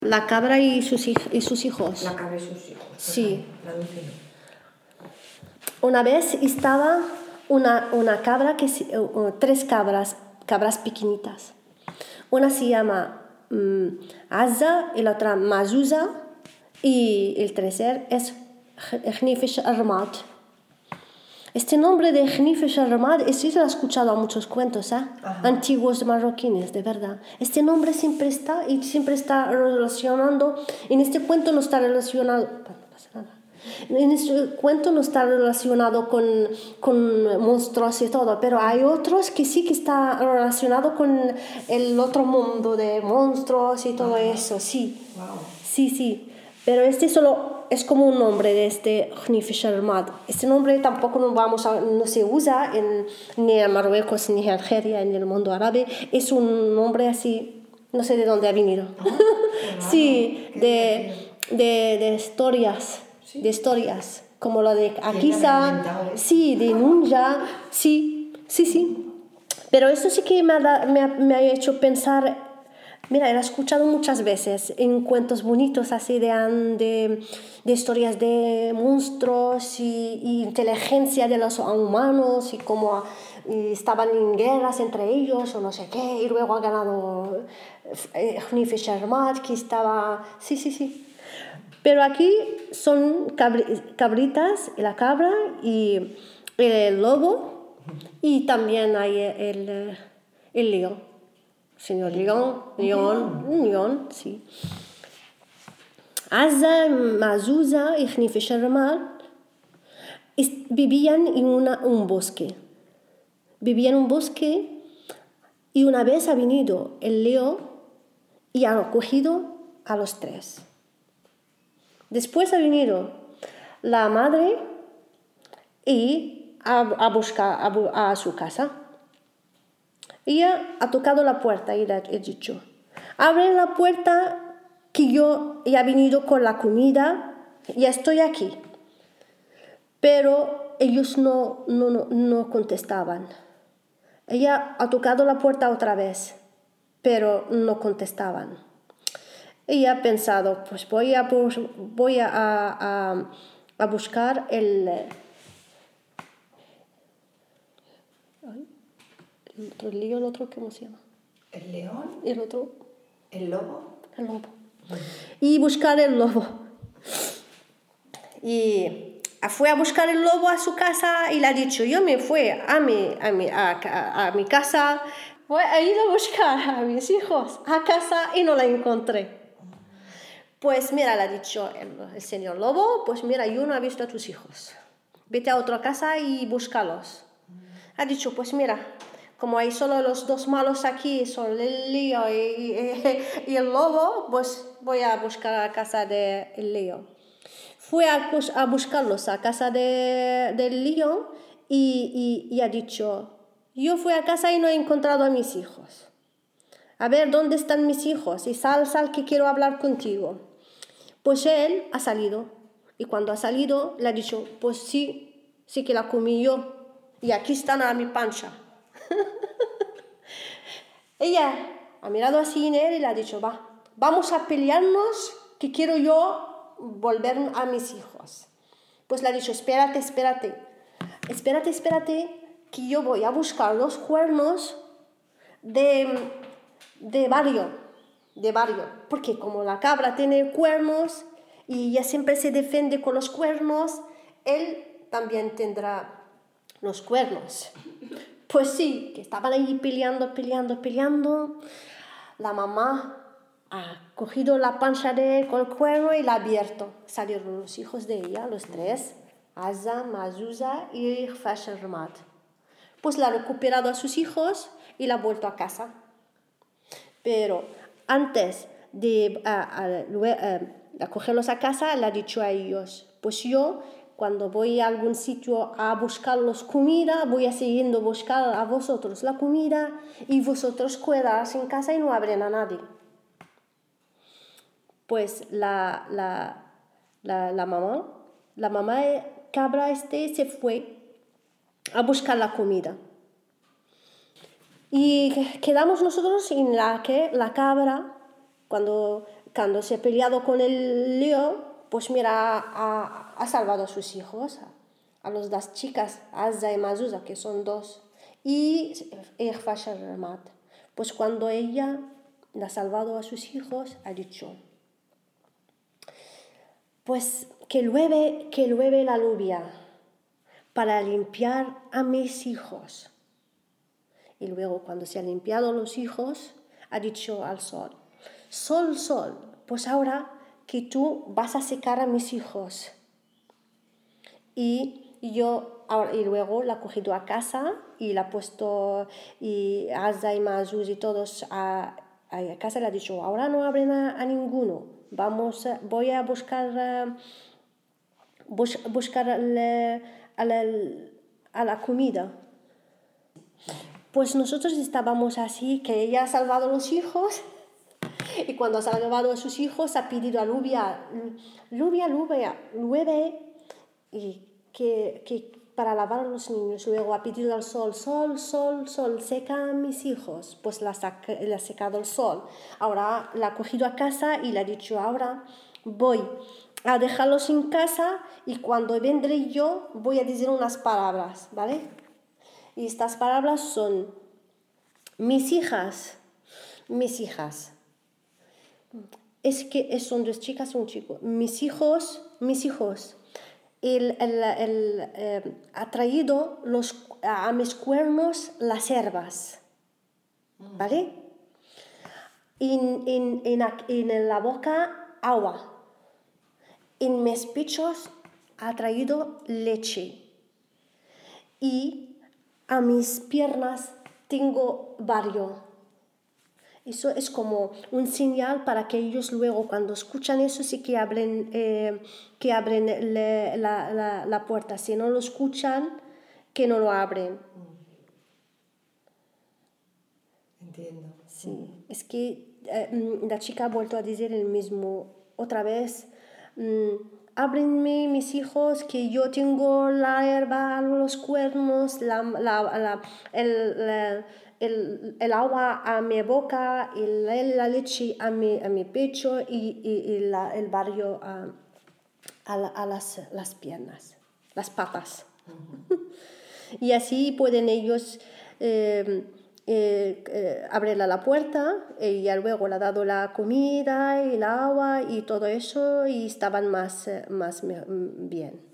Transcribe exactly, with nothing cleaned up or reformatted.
La cabra y sus, hij- y sus hijos. La cabra y sus hijos. Sí. Tradúcelo. Una vez estaba una, una cabra, que, se- uh, uh, tres cabras, cabras pequeñitas. Una se llama mm, Azza y la otra Mazuza y el tercer es Khnifish Armad. Este nombre de Khnifish Armad, sí se lo he escuchado a muchos cuentos, ¿eh? Antiguos marroquíes, de verdad. Este nombre siempre está y siempre está relacionando. En este cuento no está relacionado. No pasa nada. En este cuento no está relacionado con, con monstruos y todo, pero hay otros que sí que está relacionado con el otro mundo de monstruos y todo eso, sí. Wow. Sí, sí. Pero este solo es como un nombre de este Khnifish Armad. Este nombre tampoco no, vamos a, no se usa en, ni en Marruecos, ni en Algeria, ni en el mundo árabe. Es un nombre así, no sé de dónde ha venido. Oh, sí, qué de, de, de historias. ¿Sí? De historias, como lo de ¿Quién lo habrá Akisa, inventado eso? sí, de Nunja, sí, sí, sí. Pero eso sí que me ha, da- me ha, me ha hecho pensar, mira, he escuchado muchas veces en cuentos bonitos así de, an- de, de historias de monstruos y, y inteligencia de los humanos y cómo y estaban en guerras entre ellos o no sé qué, y luego ha ganado eh, Khnifish Armad, que estaba, sí, sí, sí. Pero aquí son cabri- cabritas, la cabra y el lobo, y también hay el, el león. Señor león, león, un león, sí. Azza, Mazuza y Khnifish Armad vivían en una, un bosque. Vivían en un bosque y una vez ha venido el león y ha cogido a los tres. Después ha venido la madre y a, a buscar a, bu- a su casa. Ella ha tocado la puerta y le ha dicho, abre la puerta que yo ya he venido con la comida, ya estoy aquí. Pero ellos no, no, no, no contestaban. Ella ha tocado la puerta otra vez, pero no contestaban. Ella ha pensado, pues voy a, bus- voy a, a, a buscar el, ay, el otro el lío, el otro, ¿cómo se llama? ¿El león? El otro, ¿El lobo? el lobo. Y buscar el lobo. Y fue a buscar el lobo a su casa y le ha dicho, yo me fui a mi, a mi, a, a- a mi casa, voy a ir a buscar a mis hijos a casa y no la encontré. Pues mira, le ha dicho el, el señor lobo, pues mira, yo no he visto a tus hijos. Vete a otra casa y búscalos. Ha dicho, pues mira, como hay solo los dos malos aquí, son el lío y, y- y el lobo, pues voy a buscar a casa del lío. Fue a, bus- a buscarlos a casa de, del lío y, y, y ha dicho, yo fui a casa y no he encontrado a mis hijos. A ver, ¿dónde están mis hijos? Y sal, sal, que quiero hablar contigo. Pues él ha salido y cuando ha salido le ha dicho, pues sí, sí que la comí yo y aquí están a mi pancha. Ella ha mirado así en él y le ha dicho, va, vamos a pelearnos que quiero yo volver a mis hijos. Pues le ha dicho, espérate, espérate, espérate, espérate, que yo voy a buscar los cuernos de, de barrio, de barrio, porque como la cabra tiene cuernos y ella siempre se defiende con los cuernos, él también tendrá los cuernos. Pues sí, que estaban ahí peleando, peleando, peleando. La mamá ha cogido la pancha de él con el cuerno y la ha abierto. Salieron los hijos de ella, los tres, Azza, Mazuza y Khnifish Armad. Pues la ha recuperado a sus hijos y la ha vuelto a casa. Pero antes de a, a, a, a cogerlos a casa, le ha dicho a ellos, pues yo cuando voy a algún sitio a buscarlos comida, voy a seguir a buscar a vosotros la comida y vosotros quedaros en casa y no abren a nadie. Pues la, la, la, la mamá, la mamá cabra este se fue a buscar la comida. Y quedamos nosotros en la que la cabra, cuando cuando se ha peleado con el león, pues mira, ha, ha salvado a sus hijos, a las dos chicas, Azza y Mazuza, que son dos, y Ikhfa Sharmat. Pues cuando ella le ha salvado a sus hijos, ha dicho, pues que llueve, que llueve la lluvia para limpiar a mis hijos. Y luego cuando se han limpiado los hijos, ha dicho al sol, sol, sol, pues ahora que tú vas a secar a mis hijos. Y yo, ahora, y luego la ha cogido a casa y la ha puesto, y Azza y Mazuz y todos a, a casa, le ha dicho, ahora no abren a, a ninguno, vamos, a, voy a buscar, uh, bus, buscar le, a, la, a la comida. Pues nosotros estábamos así, que ella ha salvado a los hijos, y cuando ha salvado a sus hijos ha pedido a lluvia, lluvia, lluvia, llueve, y que, que para lavar a los niños. Luego ha pedido al sol, sol, sol, sol, seca a mis hijos. Pues la, saca, la ha secado el sol. Ahora la ha cogido a casa y le ha dicho, ahora voy a dejarlos en casa y cuando vendré yo voy a decir unas palabras, ¿vale? Y estas palabras son, mis hijas, mis hijas. Es que son dos chicas y un chico. Mis hijos, mis hijos. El, el, el, eh, ha traído los, a mis cuernos las herbas, ¿vale? En, en, en, en la boca agua. En mis pechos ha traído leche. Y a mis piernas tengo barro. Eso es como un señal para que ellos luego cuando escuchan eso sí que abren, eh, que abren le, la, la, la puerta. Si no lo escuchan, que no lo abren. Entiendo. Sí, es que eh, la chica ha vuelto a decir el mismo otra vez. Mm, ábrenme mis hijos que yo tengo la herba, los cuernos, la, la, la, el, la, el, el agua a mi boca, y la, la leche a mi, a mi pecho y, y, y la, el barrio a, a, la, a las, las piernas, las patas. Uh-huh. Y así pueden ellos eh, eh, eh, abrirle la puerta, y ya luego le ha dado la comida y el agua y todo eso y estaban más, más bien.